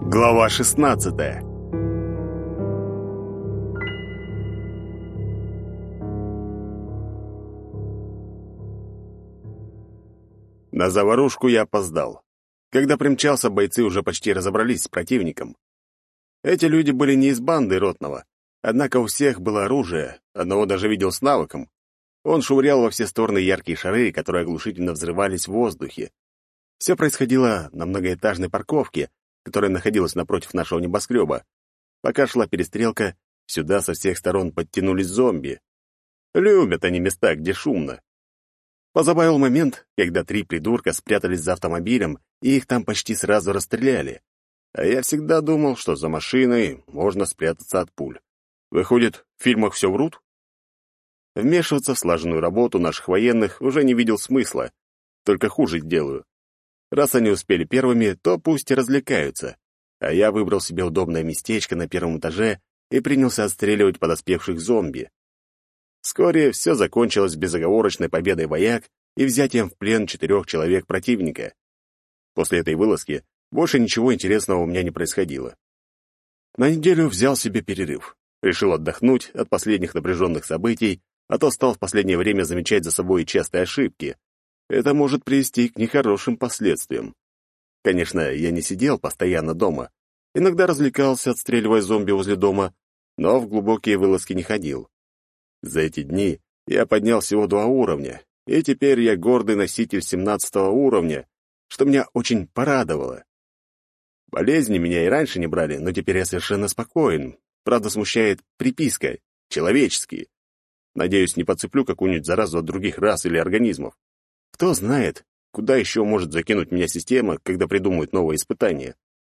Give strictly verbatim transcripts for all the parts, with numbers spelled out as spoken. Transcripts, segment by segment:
Глава шестнадцатая. На заварушку я опоздал. Когда примчался, бойцы уже почти разобрались с противником. Эти люди были не из банды Ротного, однако у всех было оружие, одного даже видел с навыком. Он швырял во все стороны яркие шары, которые оглушительно взрывались в воздухе. Все происходило на многоэтажной парковке, которая находилась напротив нашего небоскреба. Пока шла перестрелка, сюда со всех сторон подтянулись зомби. Любят они места, где шумно. Позабавил момент, когда три придурка спрятались за автомобилем, и их там почти сразу расстреляли. А я всегда думал, что за машиной можно спрятаться от пуль. Выходит, в фильмах все врут? Вмешиваться в слаженную работу наших военных уже не видел смысла, только хуже сделаю. Раз они успели первыми, то пусть и развлекаются. А я выбрал себе удобное местечко на первом этаже и принялся отстреливать подоспевших зомби. Вскоре все закончилось безоговорочной победой вояк и взятием в плен четырех человек противника. После этой вылазки больше ничего интересного у меня не происходило. На неделю взял себе перерыв. Решил отдохнуть от последних напряженных событий, а то стал в последнее время замечать за собой частые ошибки. Это может привести к нехорошим последствиям. Конечно, я не сидел постоянно дома. Иногда развлекался, отстреливая зомби возле дома, но в глубокие вылазки не ходил. За эти дни я поднял всего два уровня, и теперь я гордый носитель семнадцатого уровня, что меня очень порадовало. Болезни меня и раньше не брали, но теперь я совершенно спокоен. Правда, смущает приписка «человеческий». Надеюсь, не подцеплю какую-нибудь заразу от других рас или организмов. Кто знает, куда еще может закинуть меня система, когда придумают новые испытания.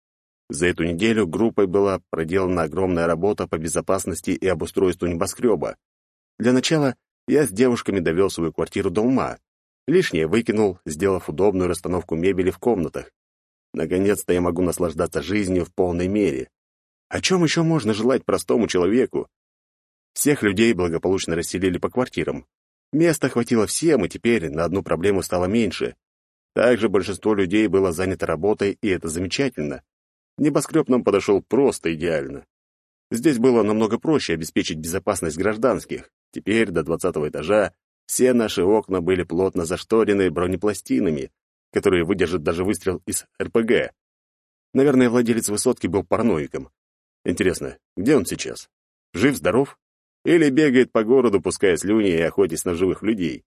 За эту неделю группой была проделана огромная работа по безопасности и обустройству небоскреба. Для начала я с девушками довел свою квартиру до ума. Лишнее выкинул, сделав удобную расстановку мебели в комнатах. Наконец-то я могу наслаждаться жизнью в полной мере. О чем еще можно желать простому человеку? Всех людей благополучно расселили по квартирам. Места хватило всем, и теперь на одну проблему стало меньше. Также большинство людей было занято работой, и это замечательно. Небоскреб нам подошел просто идеально. Здесь было намного проще обеспечить безопасность гражданских. Теперь до двадцатого этажа все наши окна были плотно зашторены бронепластинами, которые выдержат даже выстрел из эр пэ гэ. Наверное, владелец высотки был параноиком. Интересно, где он сейчас? Жив-здоров? Или бегает по городу, пуская слюни и охотясь на живых людей?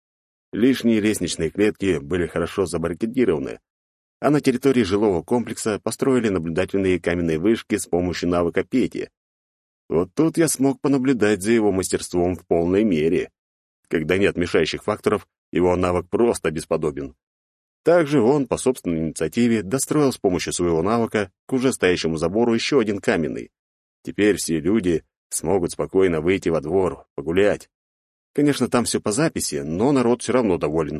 Лишние лестничные клетки были хорошо забаррикадированы, а на территории жилого комплекса построили наблюдательные каменные вышки с помощью навыка Пети. Вот тут я смог понаблюдать за его мастерством в полной мере. Когда нет мешающих факторов, его навык просто бесподобен. Также он, по собственной инициативе, достроил с помощью своего навыка к уже стоящему забору еще один каменный. Теперь все люди смогут спокойно выйти во двор, погулять. Конечно, там все по записи, но народ все равно доволен.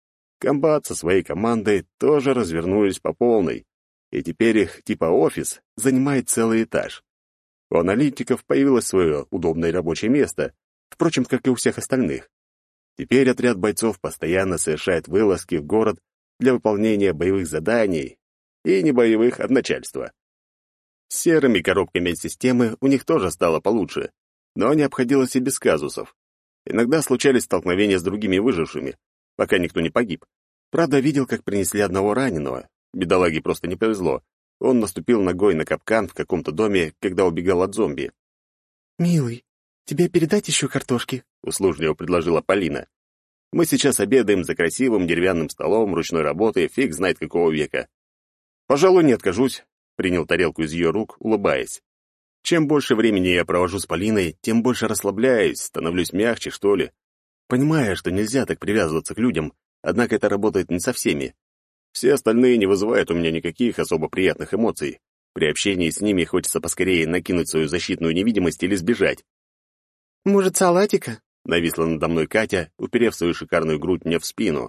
Комбат со своей командой тоже развернулись по полной, и теперь их, типа офис, занимает целый этаж. У аналитиков появилось свое удобное рабочее место, впрочем, как и у всех остальных. Теперь отряд бойцов постоянно совершает вылазки в город для выполнения боевых заданий и небоевых от начальства. С серыми коробками от системы у них тоже стало получше, но не обходилось и без казусов. Иногда случались столкновения с другими выжившими, пока никто не погиб. Правда, видел, как принесли одного раненого. Бедолаге просто не повезло. Он наступил ногой на капкан в каком-то доме, когда убегал от зомби. «Милый, тебе передать еще картошки?» — услужливо предложила Полина. «Мы сейчас обедаем за красивым деревянным столом ручной работы, фиг знает какого века. Пожалуй, не откажусь», — принял тарелку из ее рук, улыбаясь. Чем больше времени я провожу с Полиной, тем больше расслабляюсь, становлюсь мягче, что ли. Понимаю, что нельзя так привязываться к людям, однако это работает не со всеми. Все остальные не вызывают у меня никаких особо приятных эмоций. При общении с ними хочется поскорее накинуть свою защитную невидимость или сбежать. «Может, салатика?» — нависла надо мной Катя, уперев свою шикарную грудь мне в спину.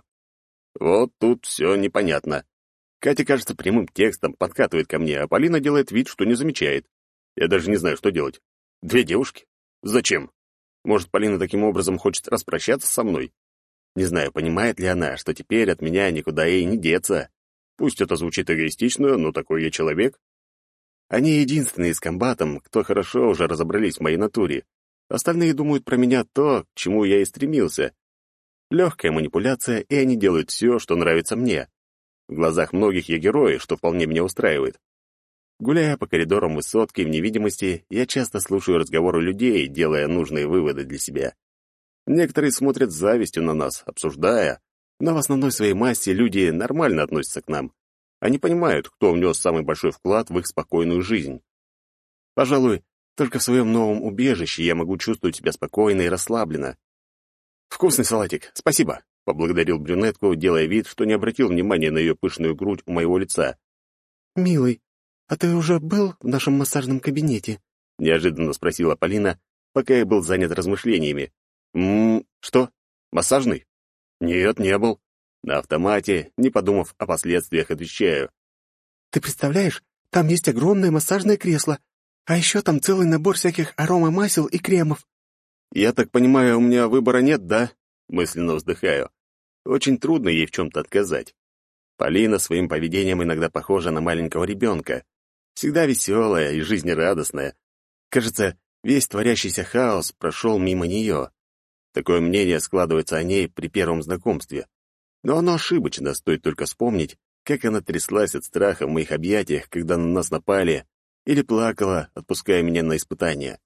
Вот тут все непонятно. Катя, кажется, прямым текстом подкатывает ко мне, а Полина делает вид, что не замечает. Я даже не знаю, что делать. Две девушки? Зачем? Может, Полина таким образом хочет распрощаться со мной? Не знаю, понимает ли она, что теперь от меня никуда ей не деться. Пусть это звучит эгоистично, но такой я человек. Они единственные с комбатом, кто хорошо уже разобрались в моей натуре. Остальные думают про меня то, к чему я и стремился. Легкая манипуляция, и они делают все, что нравится мне. В глазах многих я герой, что вполне меня устраивает. Гуляя по коридорам высотки в невидимости, я часто слушаю разговоры людей, делая нужные выводы для себя. Некоторые смотрят с завистью на нас, обсуждая, но в основной своей массе люди нормально относятся к нам. Они понимают, кто внес самый большой вклад в их спокойную жизнь. Пожалуй, только в своем новом убежище я могу чувствовать себя спокойно и расслабленно. «Вкусный салатик, спасибо», — поблагодарил брюнетку, делая вид, что не обратил внимания на ее пышную грудь у моего лица. «Милый, а ты уже был в нашем массажном кабинете?» — неожиданно спросила Полина, пока я был занят размышлениями. «М-м, что? Массажный?» «Нет, не был». На автомате, не подумав о последствиях, отвечаю. «Ты представляешь, там есть огромное массажное кресло, а еще там целый набор всяких аромамасел и кремов». «Я так понимаю, у меня выбора нет, да?» Мысленно вздыхаю. Очень трудно ей в чем-то отказать. Полина своим поведением иногда похожа на маленького ребенка. Всегда веселая и жизнерадостная. Кажется, весь творящийся хаос прошел мимо нее. Такое мнение складывается о ней при первом знакомстве. Но оно ошибочно, стоит только вспомнить, как она тряслась от страха в моих объятиях, когда на нас напали, или плакала, отпуская меня на испытания.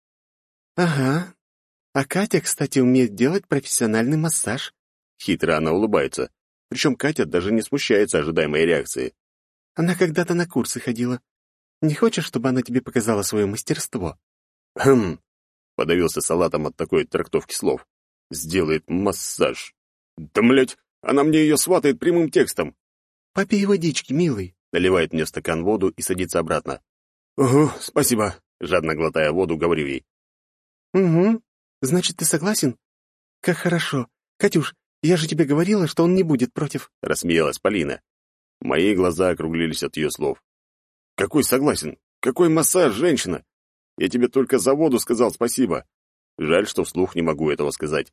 «Ага. А Катя, кстати, умеет делать профессиональный массаж». Хитро она улыбается. Причем Катя даже не смущается ожидаемой реакции. «Она когда-то на курсы ходила. Не хочешь, чтобы она тебе показала свое мастерство?» «Хм...» — подавился салатом от такой трактовки слов. «Сделает массаж. Да, блядь, она мне ее сватает прямым текстом». «Попей водички, милый», — наливает мне в стакан воду и садится обратно. «Угу, спасибо», — жадно глотая воду, говорю ей. «Угу. Значит, ты согласен? Как хорошо. Катюш, я же тебе говорила, что он не будет против», — рассмеялась Полина. Мои глаза округлились от ее слов. «Какой согласен? Какой массаж, женщина? Я тебе только за воду сказал спасибо. Жаль, что вслух не могу этого сказать».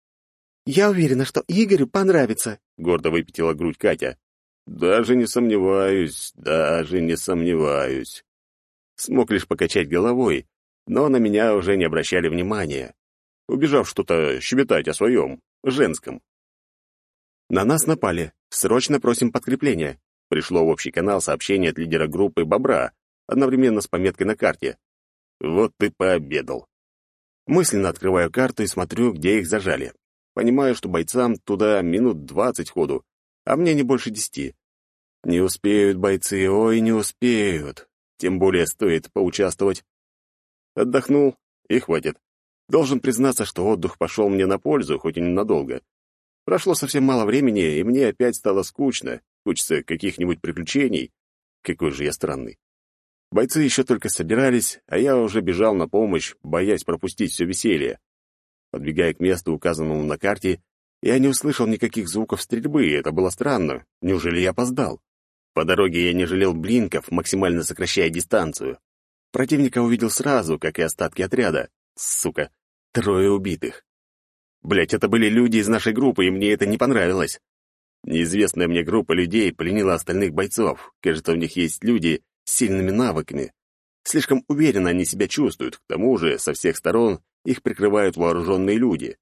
«Я уверена, что Игорю понравится», — гордо выпятила грудь Катя. «Даже не сомневаюсь, даже не сомневаюсь». Смог лишь покачать головой, но на меня уже не обращали внимания, убежав что-то щебетать о своем, женском. На нас напали. Срочно просим подкрепления. Пришло в общий канал сообщение от лидера группы «Бобра», одновременно с пометкой на карте. Вот ты пообедал. Мысленно открываю карту и смотрю, где их зажали. Понимаю, что бойцам туда минут двадцать ходу, а мне не больше десяти. Не успеют бойцы, ой, не успеют. Тем более стоит поучаствовать. Отдохнул, и хватит. Должен признаться, что отдых пошел мне на пользу, хоть и ненадолго. Прошло совсем мало времени, и мне опять стало скучно. Хочется каких-нибудь приключений. Какой же я странный. Бойцы еще только собирались, а я уже бежал на помощь, боясь пропустить все веселье. Подбегая к месту, указанному на карте, я не услышал никаких звуков стрельбы, и это было странно. Неужели я опоздал? По дороге я не жалел блинков, максимально сокращая дистанцию. Противника увидел сразу, как и остатки отряда. Сука, трое убитых. Блять, это были люди из нашей группы, и мне это не понравилось. Неизвестная мне группа людей пленила остальных бойцов. Кажется, у них есть люди с сильными навыками. Слишком уверенно они себя чувствуют, к тому же со всех сторон их прикрывают вооруженные люди.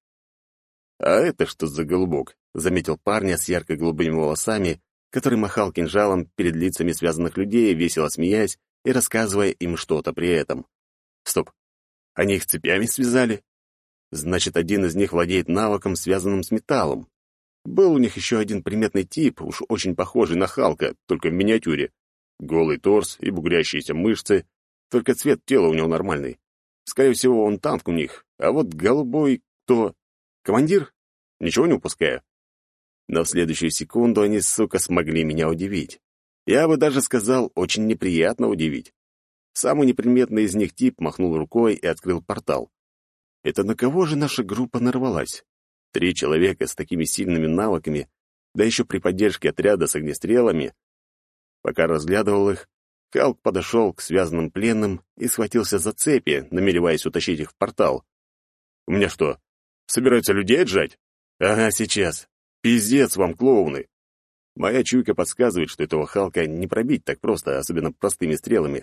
«А это что за голубок?» — заметил парня с ярко-голубыми волосами, который махал кинжалом перед лицами связанных людей, весело смеясь и рассказывая им что-то при этом. «Стоп! Они их цепями связали? Значит, один из них владеет навыком, связанным с металлом. Был у них еще один приметный тип, уж очень похожий на Халка, только в миниатюре. Голый торс и бугрящиеся мышцы, только цвет тела у него нормальный. Скорее всего, он танк у них, а вот голубой кто? Командир? Ничего не упускаю. Но в следующую секунду они, сука, смогли меня удивить. Я бы даже сказал, очень неприятно удивить. Самый неприметный из них тип махнул рукой и открыл портал. Это на кого же наша группа нарвалась? Три человека с такими сильными навыками, да еще при поддержке отряда с огнестрелами. Пока разглядывал их, Халк подошел к связанным пленным и схватился за цепи, намереваясь утащить их в портал. «У меня что, собираются людей отжать? Ага, сейчас. Пиздец вам, клоуны!» Моя чуйка подсказывает, что этого Халка не пробить так просто, особенно простыми стрелами.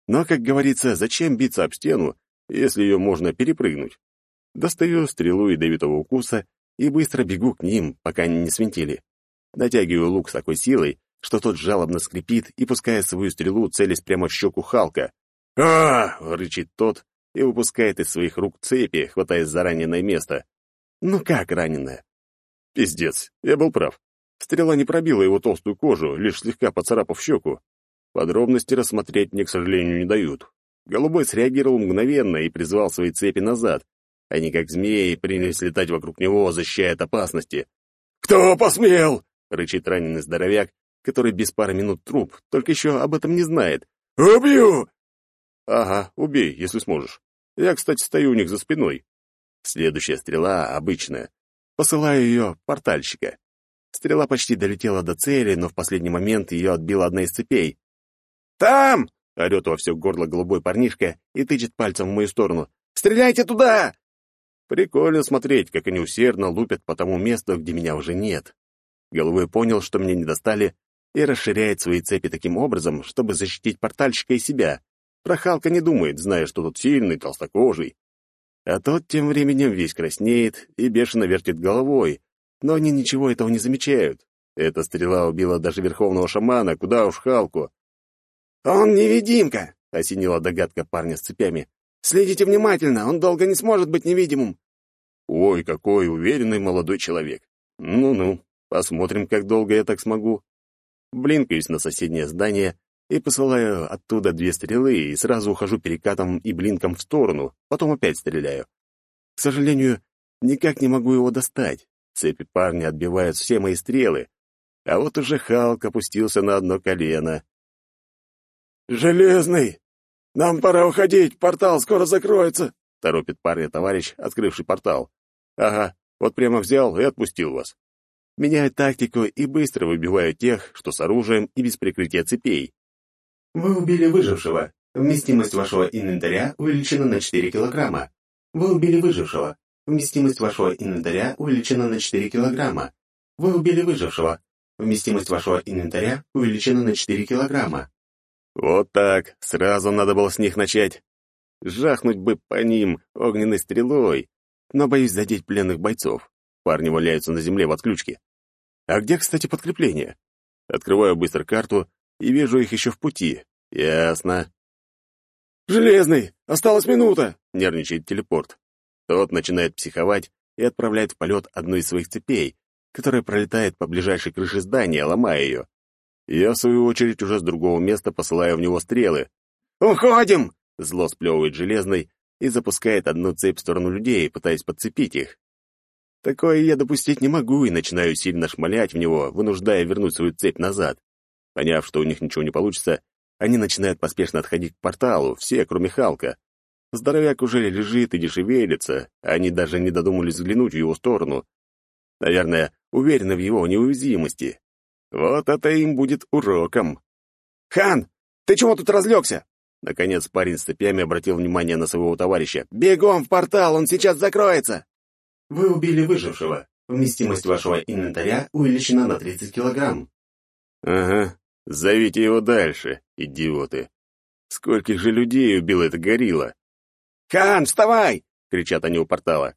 Но, как говорится, зачем биться об стену, если ее можно перепрыгнуть? Достаю стрелу ядовитого укуса и быстро бегу к ним, пока они не свинтили. Натягиваю лук с такой силой, что тот жалобно скрипит и пускает свою стрелу, целясь прямо в щеку Халка. а рычит тот и выпускает из своих рук цепи, хватаясь за раненое место. Ну как раненое? Пиздец, я был прав. Стрела не пробила его толстую кожу, лишь слегка поцарапав щеку. Подробности рассмотреть мне, к сожалению, не дают. Голубой среагировал мгновенно и призвал свои цепи назад. Они, как змеи, принялись летать вокруг него, защищая от опасности. «Кто посмел?» — рычит раненый здоровяк, который без пары минут труп, только еще об этом не знает. «Убью!» «Ага, убей, если сможешь. Я, кстати, стою у них за спиной». Следующая стрела обычная. Посылаю ее портальщика. Стрела почти долетела до цели, но в последний момент ее отбила одна из цепей. «Там!» — орет во все горло голубой парнишка и тычет пальцем в мою сторону. «Стреляйте туда!» Прикольно смотреть, как они усердно лупят по тому месту, где меня уже нет. Голубой понял, что меня не достали, и расширяет свои цепи таким образом, чтобы защитить портальщика и себя. Про Халка не думает, зная, что тот сильный, толстокожий. А тот тем временем весь краснеет и бешено вертит головой, но они ничего этого не замечают. Эта стрела убила даже верховного шамана, куда уж Халку. «Он невидимка!» — осенила догадка парня с цепями. «Следите внимательно, он долго не сможет быть невидимым». Ой, какой уверенный молодой человек. Ну-ну, посмотрим, как долго я так смогу. Блинкаюсь на соседнее здание и посылаю оттуда две стрелы и сразу ухожу перекатом и блинком в сторону, потом опять стреляю. К сожалению, никак не могу его достать. Цепи парня отбивают все мои стрелы. А вот уже Халк опустился на одно колено. «Железный! Нам пора уходить, портал скоро закроется!» — торопит парня товарищ, открывший портал. «Ага, вот прямо взял и отпустил вас». Меняю тактику и быстро выбиваю тех, что с оружием и без прикрытия цепей. Вы убили выжившего. Вместимость вашего инвентаря увеличена на четыре килограмма. Вы убили выжившего. Вместимость вашего инвентаря увеличена на четыре килограмма. Вы убили выжившего. Вместимость вашего инвентаря увеличена на четыре килограмма. Вот так, сразу надо было с них начать. Жахнуть бы по ним огненной стрелой, но боюсь задеть пленных бойцов. Парни валяются на земле в отключке. А где, кстати, подкрепление? Открываю быстро карту и вижу их еще в пути. Ясно. «Железный! Осталась минута!» — нервничает телепорт. Тот начинает психовать и отправляет в полет одну из своих цепей, которая пролетает по ближайшей крыше здания, ломая ее. Я, в свою очередь, уже с другого места посылаю в него стрелы. «Уходим!» — зло сплевывает Железный и запускает одну цепь в сторону людей, пытаясь подцепить их. Такое я допустить не могу и начинаю сильно шмалять в него, вынуждая вернуть свою цепь назад. Поняв, что у них ничего не получится, они начинают поспешно отходить к порталу, все, кроме Халка. Здоровяк уже лежит и дешевелится, а они даже не додумались взглянуть в его сторону. Наверное, уверены в его неуязвимости. Вот это им будет уроком. «Хан, ты чего тут разлегся?» Наконец парень с цепями обратил внимание на своего товарища. «Бегом в портал, он сейчас закроется!» Вы убили выжившего. Вместимость вашего инвентаря увеличена на тридцать килограмм. «Ага, зовите его дальше, идиоты. Скольких же людей убил эта горилла?» «Хан, вставай!» — кричат они у портала.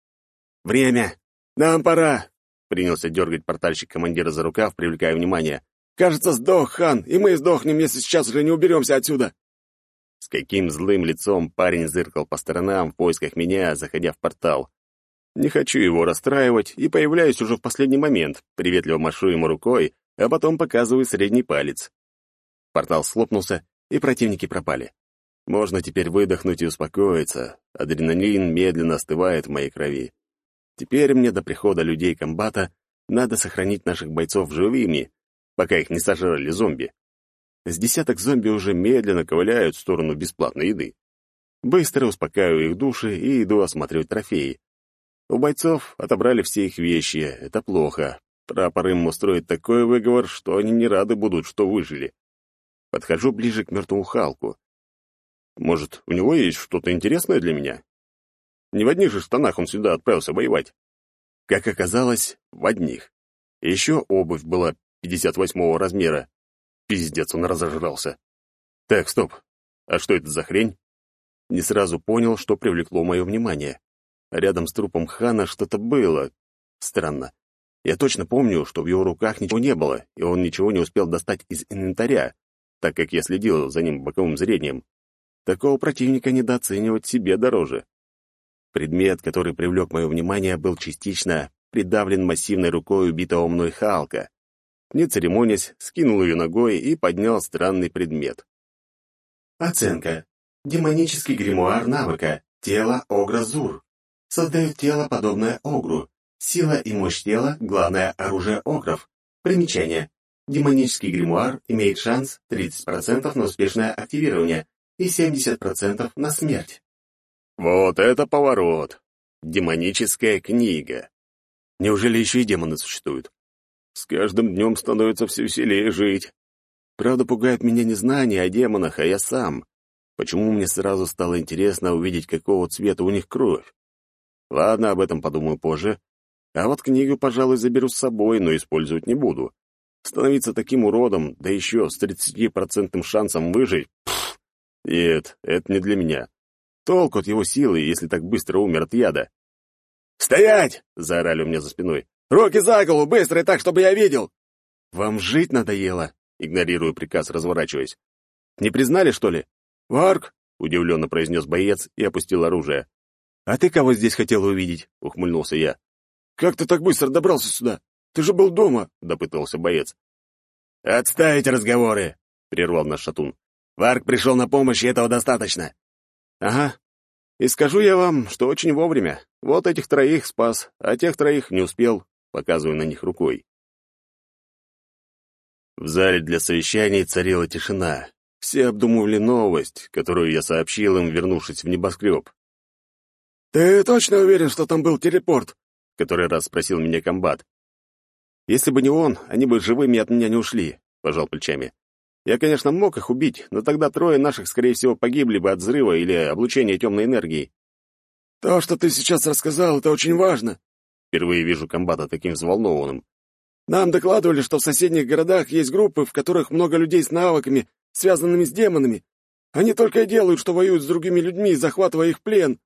«Время! Нам пора!» — принялся дергать портальщик командира за рукав, привлекая внимание. «Кажется, сдох хан, и мы сдохнем, если сейчас уже не уберемся отсюда!» С каким злым лицом парень зыркал по сторонам в поисках меня, заходя в портал. Не хочу его расстраивать и появляюсь уже в последний момент, приветливо машу ему рукой, а потом показываю средний палец. Портал схлопнулся, и противники пропали. Можно теперь выдохнуть и успокоиться. Адреналин медленно остывает в моей крови. Теперь мне до прихода людей комбата надо сохранить наших бойцов живыми, пока их не сожрали зомби. С десяток зомби уже медленно ковыляют в сторону бесплатной еды. Быстро успокаиваю их души и иду осматривать трофеи. У бойцов отобрали все их вещи, это плохо. Прапор им устроит такой выговор, что они не рады будут, что выжили. Подхожу ближе к мертвому Халку. Может, у него есть что-то интересное для меня? Не в одних же штанах он сюда отправился воевать. Как оказалось, в одних. Еще обувь была пятьдесят восьмого размера. Пиздец, он разожрался. Так, стоп. А что это за хрень? Не сразу понял, что привлекло мое внимание. Рядом с трупом Хана что-то было. Странно. Я точно помню, что в его руках ничего не было, и он ничего не успел достать из инвентаря, так как я следил за ним боковым зрением. Такого противника недооценивать себе дороже. Предмет, который привлек мое внимание, был частично придавлен массивной рукой убитого мной Халка. Не церемонясь, скинул ее ногой и поднял странный предмет. Оценка. Демонический гримуар навыка. Тело Огра Зур. Создает тело, подобное Огру. Сила и мощь тела — главное оружие Огров. Примечание. Демонический гримуар имеет шанс тридцать процентов на успешное активирование и семьдесят процентов на смерть. Вот это поворот! Демоническая книга. Неужели еще и демоны существуют? С каждым днем становится все веселее жить. Правда, пугает меня не знание о демонах, а я сам. Почему мне сразу стало интересно увидеть, какого цвета у них кровь? Ладно, об этом подумаю позже. А вот книгу, пожалуй, заберу с собой, но использовать не буду. Становиться таким уродом, да еще с тридцатипроцентным шансом выжить? Пфф, нет, это не для меня. Толку от его силы, если так быстро умер от яда. «Стоять!» — заорали у меня за спиной. «Руки за голову, быстро и так, чтобы я видел!» «Вам жить надоело?» — игнорирую приказ, разворачиваясь. «Не признали, что ли?» «Варк!» — удивленно произнес боец и опустил оружие. «А ты кого здесь хотел увидеть?» — ухмыльнулся я. «Как ты так быстро добрался сюда? Ты же был дома!» — допытался боец. «Отставить разговоры!» — прервал наш шатун. «Варк пришел на помощь, и этого достаточно!» «Ага. И скажу я вам, что очень вовремя. Вот этих троих спас, а тех троих не успел», — показываю на них рукой. В зале для совещаний царила тишина. Все обдумывали новость, которую я сообщил им, вернувшись в небоскреб. «Ты точно уверен, что там был телепорт?» — в который раз спросил меня комбат. «Если бы не он, они бы живыми от меня не ушли», — пожал плечами. «Я, конечно, мог их убить, но тогда трое наших, скорее всего, погибли бы от взрыва или облучения темной энергии». «То, что ты сейчас рассказал, это очень важно». Впервые вижу комбата таким взволнованным. «Нам докладывали, что в соседних городах есть группы, в которых много людей с навыками, связанными с демонами. Они только и делают, что воюют с другими людьми, захватывая их в плен».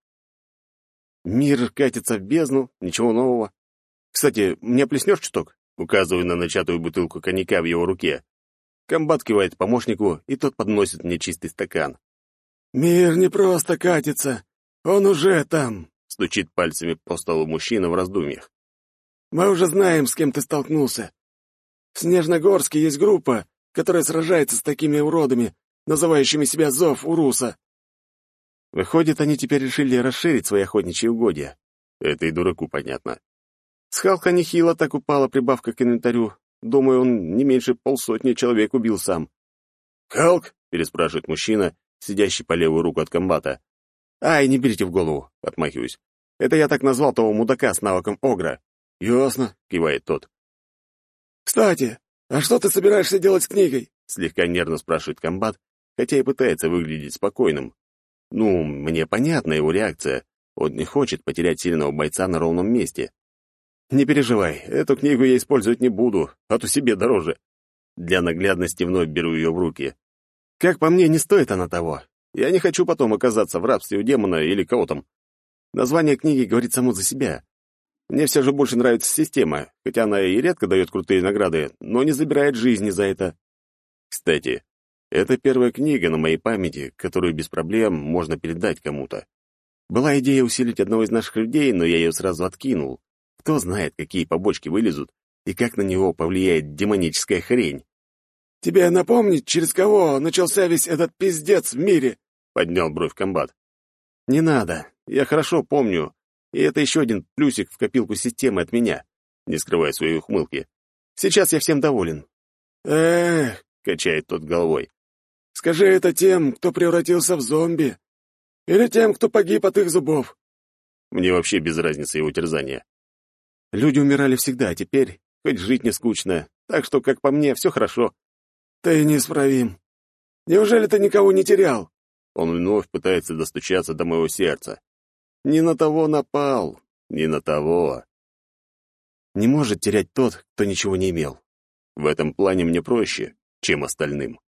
Мир катится в бездну, ничего нового. «Кстати, мне плеснешь чуток?» Указываю на начатую бутылку коньяка в его руке. Комбат кивает помощнику, и тот подносит мне чистый стакан. «Мир не просто катится, он уже там», — стучит пальцами по столу мужчина в раздумьях. «Мы уже знаем, с кем ты столкнулся. В Снежногорске есть группа, которая сражается с такими уродами, называющими себя Зов Уруса». Выходит, они теперь решили расширить свои охотничьи угодья. Это и дураку понятно. С Халка нехило так упала прибавка к инвентарю. Думаю, он не меньше полсотни человек убил сам. «Халк?» — переспрашивает мужчина, сидящий по левую руку от комбата. «Ай, не берите в голову», — отмахиваюсь. «Это я так назвал того мудака с навыком Огра». «Ясно», — кивает тот. «Кстати, а что ты собираешься делать с книгой?» — слегка нервно спрашивает комбат, хотя и пытается выглядеть спокойным. Ну, мне понятна его реакция. Он не хочет потерять сильного бойца на ровном месте. Не переживай, эту книгу я использовать не буду, а то себе дороже. Для наглядности вновь беру ее в руки. Как по мне, не стоит она того. Я не хочу потом оказаться в рабстве у демона или кого там. Название книги говорит само за себя. Мне все же больше нравится система, хотя она и редко дает крутые награды, но не забирает жизни за это. Кстати, это первая книга на моей памяти, которую без проблем можно передать кому-то. Была идея усилить одного из наших людей, но я ее сразу откинул. Кто знает, какие побочки вылезут и как на него повлияет демоническая хрень. «Тебе напомнить, через кого начался весь этот пиздец в мире?» — поднял бровь комбат. «Не надо, я хорошо помню, и это еще один плюсик в копилку системы от меня», не скрывая своей ухмылки. «Сейчас я всем доволен». «Эх», — качает тот головой, «скажи это тем, кто превратился в зомби, или тем, кто погиб от их зубов». Мне вообще без разницы его терзания. Люди умирали всегда, а теперь хоть жить не скучно, так что, как по мне, все хорошо. «Ты неисправим. Неужели ты никого не терял?» Он вновь пытается достучаться до моего сердца. Не на того напал, не на того. Не может терять тот, кто ничего не имел. В этом плане мне проще, чем остальным.